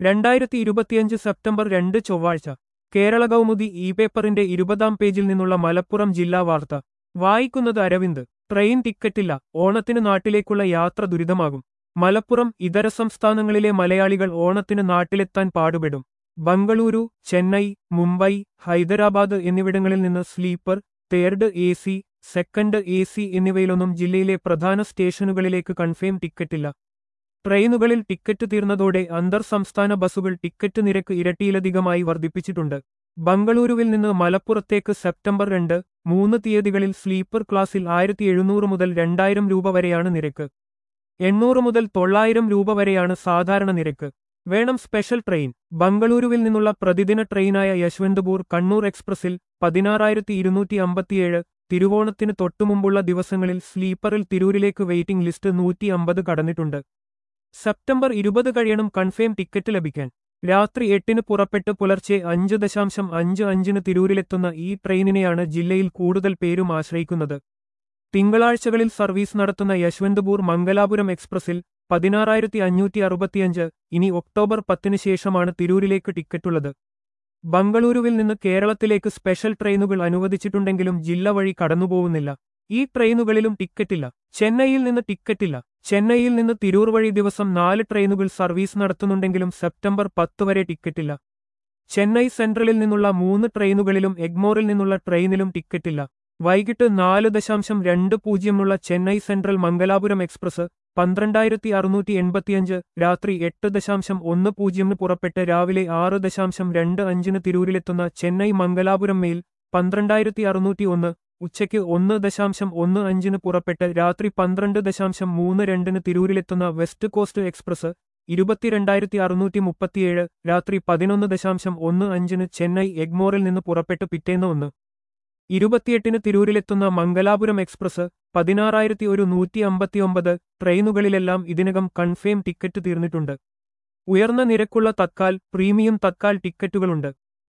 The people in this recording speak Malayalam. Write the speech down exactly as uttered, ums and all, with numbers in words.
രണ്ടായിരത്തി ഇരുപത്തിയഞ്ച് സെപ്റ്റംബർ രണ്ട് ചൊവ്വാഴ്ച കേരള കൗമുദി ഇ പേപ്പറിന്റെ ഇരുപതാം പേജിൽ നിന്നുള്ള മലപ്പുറം ജില്ലാ വാർത്ത വായിക്കുന്നത് അരവിന്ദ്. ട്രെയിൻ ടിക്കറ്റില്ല, ഓണത്തിന് നാട്ടിലേക്കുള്ള യാത്ര ദുരിതമാകും. മലപ്പുറം. ഇതര സംസ്ഥാനങ്ങളിലെ മലയാളികൾ ഓണത്തിന് നാട്ടിലെത്താൻ പാടുപെടും. ബംഗളൂരു, ചെന്നൈ, മുംബൈ, ഹൈദരാബാദ് എന്നിവിടങ്ങളിൽ നിന്ന് sleeper, third A C, second A C എന്നിവയിലൊന്നും ജില്ലയിലെ പ്രധാന സ്റ്റേഷനുകളിലേക്ക് കൺഫേം ടിക്കറ്റില്ല. ട്രെയിനുകളിൽ ടിക്കറ്റ് തീർന്നതോടെ അന്തർ സംസ്ഥാന ബസുകൾ ടിക്കറ്റ് നിരക്ക് ഇരട്ടിയിലധികമായി വർദ്ധിപ്പിച്ചിട്ടുണ്ട്. ബംഗളൂരുവിൽ നിന്ന് മലപ്പുറത്തേക്ക് സെപ്റ്റംബർ രണ്ട്, മൂന്ന് തീയതികളിൽ സ്ലീപ്പർ ക്ലാസിൽ ആയിരത്തി എഴുന്നൂറ് മുതൽ രണ്ടായിരം രൂപ വരെയാണ് നിരക്ക്. എണ്ണൂറ് മുതൽ തൊള്ളായിരം രൂപ വരെയാണ് സാധാരണ നിരക്ക്. വേണം സ്പെഷ്യൽ ട്രെയിൻ. ബംഗളൂരുവിൽ നിന്നുള്ള പ്രതിദിന ട്രെയിനായ യശ്വന്ത്പൂർ കണ്ണൂർ എക്സ്പ്രസിൽ പതിനാറായിരത്തി ഇരുന്നൂറ്റി അമ്പത്തിയേഴ്. തിരുവോണത്തിന് തൊട്ടുമുമ്പുള്ള ദിവസങ്ങളിൽ സ്ലീപ്പറിൽ തിരൂരിലേക്ക് വെയിറ്റിംഗ് ലിസ്റ്റ് നൂറ്റി അമ്പത് കടന്നിട്ടുണ്ട്. സെപ്റ്റംബർ ഇരുപത് കഴിയണം കൺഫേം ടിക്കറ്റ് ലഭിക്കാൻ. രാത്രി എട്ടിന് പുറപ്പെട്ട് പുലർച്ചെ അഞ്ച് ദശാംശം അഞ്ച് അഞ്ചിന് തിരൂരിലെത്തുന്ന ഈ ട്രെയിനിനെയാണ് ജില്ലയിൽ കൂടുതൽ പേരും ആശ്രയിക്കുന്നത്. തിങ്കളാഴ്ചകളിൽ സർവീസ് നടത്തുന്ന യശ്വന്ത്പൂർ മംഗലാപുരം എക്സ്പ്രസിൽ പതിനാറായിരത്തി അഞ്ഞൂറ്റി അറുപത്തിയഞ്ച്. ഇനി ഒക്ടോബർ പത്തിന് ശേഷമാണ് തിരൂരിലേക്ക് ടിക്കറ്റുള്ളത്. ബംഗളൂരുവിൽ നിന്ന് കേരളത്തിലേക്ക് സ്പെഷ്യൽ ട്രെയിനുകൾ അനുവദിച്ചിട്ടുണ്ടെങ്കിലും ജില്ല വഴി കടന്നുപോകുന്നില്ല. ഈ ട്രെയിനുകളിലും ടിക്കറ്റില്ല. ചെന്നൈയിൽ നിന്ന് ടിക്കറ്റില്ല. ചെന്നൈയിൽ നിന്ന് തിരൂർ വഴി ദിവസം നാല് ട്രെയിനുകൾ സർവീസ് നടത്തുന്നുണ്ടെങ്കിലും സെപ്റ്റംബർ പത്ത് വരെ ടിക്കറ്റില്ല. ചെന്നൈ സെൻട്രലിൽ നിന്നുള്ള മൂന്ന് ട്രെയിനുകളിലും എഗ്മോറിൽ നിന്നുള്ള ട്രെയിനിലും ടിക്കറ്റില്ല. വൈകിട്ട് നാല് ദശാംശം രണ്ട് പൂജ്യമുള്ള ചെന്നൈ സെൻട്രൽ മംഗലാപുരം എക്സ്പ്രസ് പന്ത്രണ്ടായിരത്തി അറുന്നൂറ്റി എൺപത്തിയഞ്ച്. രാത്രി എട്ട് ദശാംശം ഒന്ന് പൂജ്യമിന് പുറപ്പെട്ട് രാവിലെ ആറ് ദശാംശം രണ്ട് അഞ്ചിന് തിരൂരിലെത്തുന്ന ചെന്നൈ മംഗലാപുരം മെയിൽ പന്ത്രണ്ടായിരത്തി അറുന്നൂറ്റി ഒന്ന്. ഉച്ചയ്ക്ക് ഒന്ന് ദശാംശം ഒന്ന് അഞ്ചിന് പുറപ്പെട്ട് രാത്രി പന്ത്രണ്ട് ദശാംശം മൂന്ന് രണ്ടിന് തിരൂരിലെത്തുന്ന വെസ്റ്റ് കോസ്റ്റ് എക്സ്പ്രസ് ഇരുപത്തിരണ്ടായിരത്തി അറുന്നൂറ്റി മുപ്പത്തിയേഴ്. രാത്രി പതിനൊന്ന് ദശാംശം ഒന്ന് അഞ്ചിന് ചെന്നൈ എഗ്മോറിൽ നിന്ന് പുറപ്പെട്ട് പിറ്റേന്ന് ഒന്ന് ഇരുപത്തിയെട്ടിന് തിരൂരിലെത്തുന്ന മംഗലാപുരം എക്സ്പ്രസ് പതിനാറായിരത്തി ഒരു നൂറ്റി അമ്പത്തിയൊമ്പത്. ട്രെയിനുകളിലെല്ലാം ഇതിനകം കൺഫേം ടിക്കറ്റ് തീർന്നിട്ടുണ്ട്. ഉയർന്ന നിരക്കുള്ള തത്കാൽ, പ്രീമിയം തത്കാൽ ടിക്കറ്റുകളുണ്ട്.